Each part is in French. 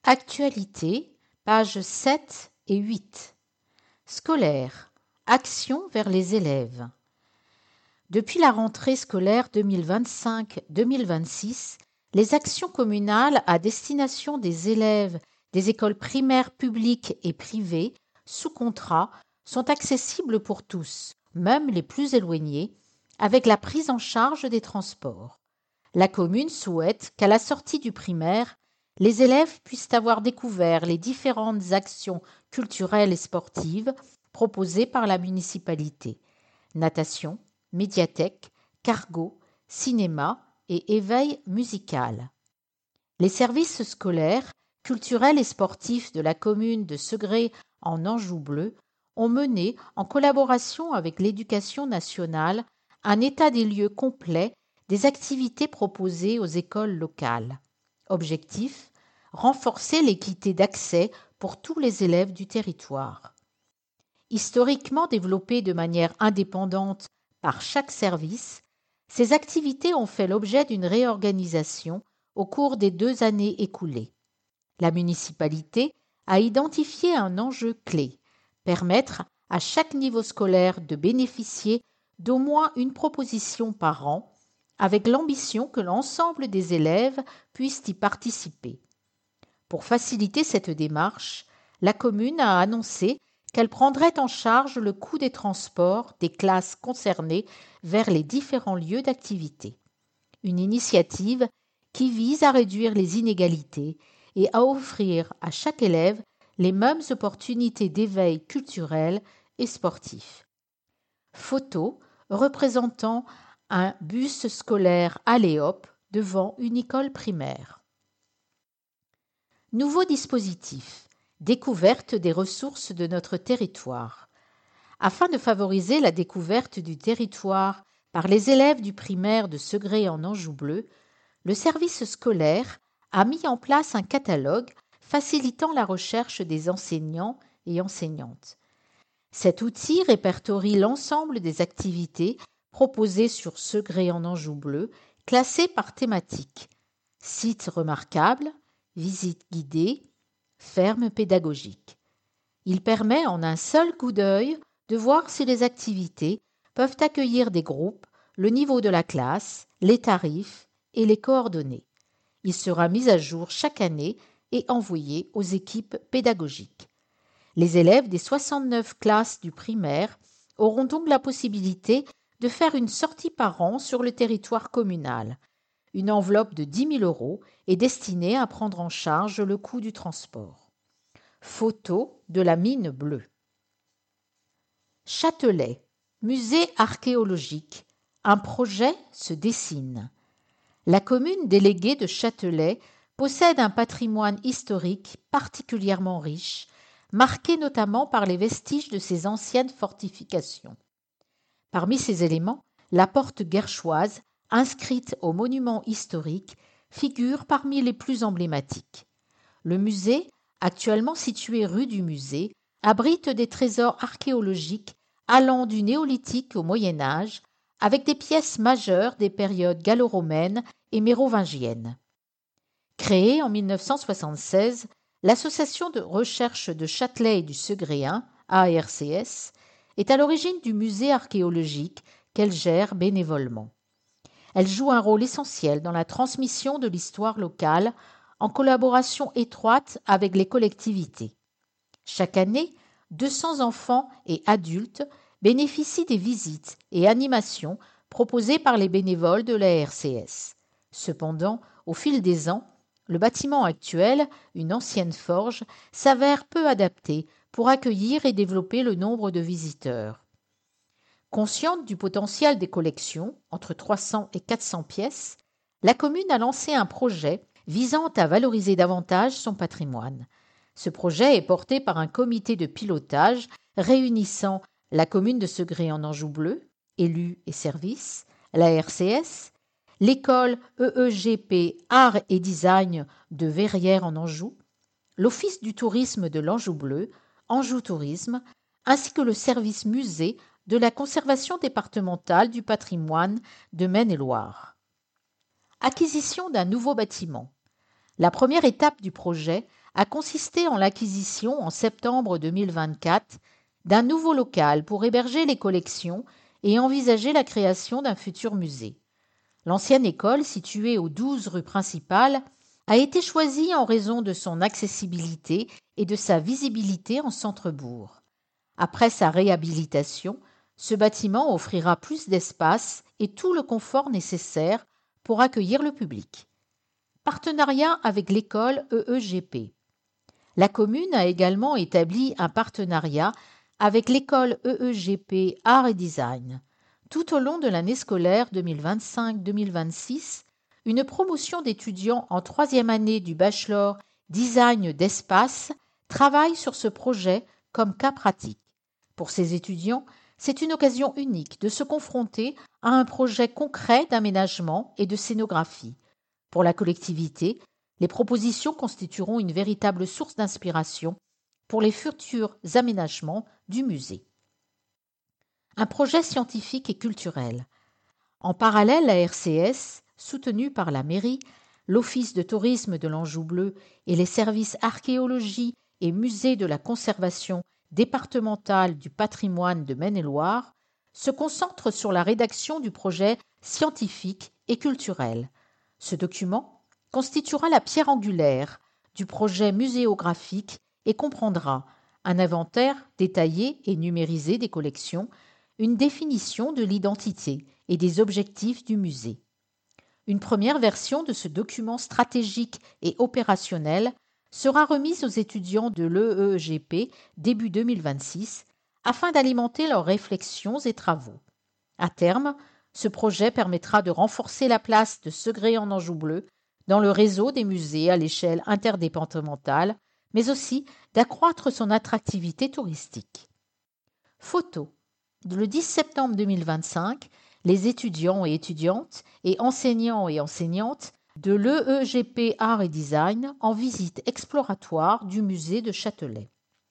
Actualité, pages 7 et 8. Scolaire. Action vers les élèves. Depuis la rentrée scolaire 2025-2026, les actions communales à destination des élèves des écoles primaires publiques et privées sous contrat sont accessibles pour tous, même les plus éloignés, avec la prise en charge des transports. La commune souhaite qu'à la sortie du primaire, les élèves puissent avoir découvert les différentes actions culturelles et sportives proposées par la municipalité: natation, médiathèque, cargo, cinéma et éveil musical. Les services scolaires, culturels et sportifs de la commune de Segré en Anjou bleu ont mené, en collaboration avec l'Éducation nationale, un état des lieux complet des activités proposées aux écoles locales. Objectif: renforcer l'équité d'accès pour tous les élèves du territoire. Historiquement développées de manière indépendante par chaque service, ces activités ont fait l'objet d'une réorganisation au cours des 2 années écoulées. La municipalité a identifié un enjeu clé: permettre à chaque niveau scolaire de bénéficier d'au moins une proposition par an, avec l'ambition que l'ensemble des élèves puissent y participer. Pour faciliter cette démarche, la commune a annoncé qu'elle prendrait en charge le coût des transports des classes concernées vers les différents lieux d'activité. Une initiative qui vise à réduire les inégalités et à offrir à chaque élève les mêmes opportunités d'éveil culturel et sportif. Photo représentant un bus scolaire Aléop devant une école primaire. Nouveau dispositif: découverte des ressources de notre territoire. Afin de favoriser la découverte du territoire par les élèves du primaire de Segré en Anjou bleu, le service scolaire a mis en place un catalogue facilitant la recherche des enseignants et enseignantes. Cet outil répertorie l'ensemble des activités proposées sur Segré en Anjou bleu, classées par thématique: sites remarquables, visites guidées, ferme pédagogique. Il permet en un seul coup d'œil de voir si les activités peuvent accueillir des groupes, le niveau de la classe, les tarifs et les coordonnées. Il sera mis à jour chaque année et envoyé aux équipes pédagogiques. Les élèves des 69 classes du primaire auront donc la possibilité de faire une sortie par an sur le territoire communal. Une enveloppe de 10 000 € est destinée à prendre en charge le coût du transport. Photo de la mine bleue. Châtelet, musée archéologique. Un projet se dessine. La commune déléguée de Châtelet possède un patrimoine historique particulièrement riche, marqué notamment par les vestiges de ses anciennes fortifications. Parmi ces éléments, la porte guerchoise, inscrite au monument historique, figure parmi les plus emblématiques. Le musée, actuellement situé rue du Musée, abrite des trésors archéologiques allant du néolithique au Moyen Âge, avec des pièces majeures des périodes gallo-romaine et mérovingienne. Créée en 1976, l'Association de recherche de Châtelet et du Segréen, ARCS, est à l'origine du musée archéologique qu'elle gère bénévolement. Elle joue un rôle essentiel dans la transmission de l'histoire locale en collaboration étroite avec les collectivités. Chaque année, 200 enfants et adultes bénéficient des visites et animations proposées par les bénévoles de la RCS. Cependant, au fil des ans, le bâtiment actuel, une ancienne forge, s'avère peu adapté pour accueillir et développer le nombre de visiteurs. Consciente du potentiel des collections, entre 300 et 400 pièces, la commune a lancé un projet visant à valoriser davantage son patrimoine. Ce projet est porté par un comité de pilotage réunissant la commune de Segré en Anjou bleu, élus et services, la RCS, l'école EEGP Arts et Design de Verrières en Anjou, l'Office du tourisme de l'Anjou bleu, Anjou Tourisme, ainsi que le service musée de la conservation départementale du patrimoine de Maine-et-Loire. Acquisition d'un nouveau bâtiment. La première étape du projet a consisté en l'acquisition en septembre 2024 d'un nouveau local pour héberger les collections et envisager la création d'un futur musée. L'ancienne école, située aux 12 rues principales, a été choisie en raison de son accessibilité et de sa visibilité en centre-bourg. Après sa réhabilitation, ce bâtiment offrira plus d'espace et tout le confort nécessaire pour accueillir le public. Partenariat avec l'école EEGP. La commune a également établi un partenariat avec l'école EEGP Art et Design. Tout au long de l'année scolaire 2025-2026, une promotion d'étudiants en troisième année du bachelor Design d'espace travaille sur ce projet comme cas pratique. Pour ces étudiants, c'est une occasion unique de se confronter à un projet concret d'aménagement et de scénographie. Pour la collectivité, les propositions constitueront une véritable source d'inspiration pour les futurs aménagements du musée. Un projet scientifique et culturel. En parallèle, la RCS, soutenue par la mairie, l'Office de tourisme de l'Anjou bleu et les services archéologie et musée de la conservation départementale du patrimoine de Maine-et-Loire, se concentre sur la rédaction du projet scientifique et culturel. Ce document constituera la pierre angulaire du projet muséographique et comprendra un inventaire détaillé et numérisé des collections, une définition de l'identité et des objectifs du musée. Une première version de ce document stratégique et opérationnel sera remise aux étudiants de l'EEGP début 2026 afin d'alimenter leurs réflexions et travaux. À terme, ce projet permettra de renforcer la place de Segré en Anjou bleu dans le réseau des musées à l'échelle interdépartementale, mais aussi d'accroître son attractivité touristique. Photo. Le 10 septembre 2025, les étudiants et étudiantes et enseignants et enseignantes de l'EEGP Art et Design en visite exploratoire du musée de Châtelet.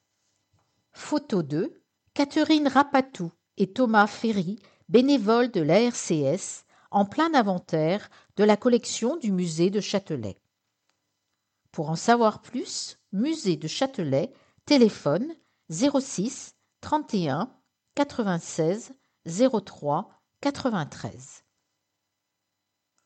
Photo 2. Catherine Rapatou et Thomas Ferry, bénévoles de l'ARCS, en plein inventaire de la collection du musée de Châtelet. Pour en savoir plus, musée de Châtelet, téléphone 06 31 96 03 93.